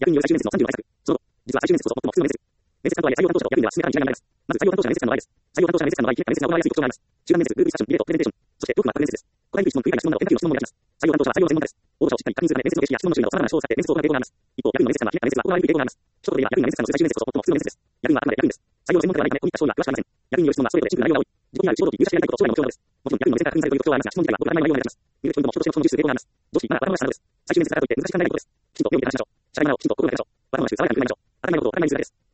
役員による最終面接の30の対策。その後、実は最終面接こそ最も普通の面接。面接官とはいえ採用担当者と役員では進め方に違いがあります。まず採用担当者の面接官の場合です。採用担当者の面接官の場合、面接が行われやすい特徴があります。集団面接、グループディスカッション、ディベート、プレゼンテーション。そして、よくまとめ面接です。答えにくい質問、不意な質問など変化球の質問もいたします。採用担当者は採用の専門家です。応募者をしっかり確認するため、面接の形式や質問の種類など様々な手法を使って面接を行う傾向があります。一方、役員の面接官はひねった面接が行われにくい傾向があります。一言で言えば、役員の面接官の最終面接こそ最も普通の面接です。役員はあくまで役員です。採用の専門家ではないため、こういった手法には詳しくありません。役員による質問はストレートでシンプルな内容が多い。自己 PR、仕事に入社やりたいこと、将来の目標などです。もちろん、役員の面接が確認されている特徴はありますが、質問自体はごく当たり前の内容になります。入力ポイントも人としてのその技術傾向があります。常識、マナー、バラバラしたなどです。最終面接だからといって難しく考えないことです。きちんと目を見て話しましょう。社内マナーをきちんと心がけましょう。バラバラなく、爽やかに考えましょう。当たり前のことを当たり前にするだけです。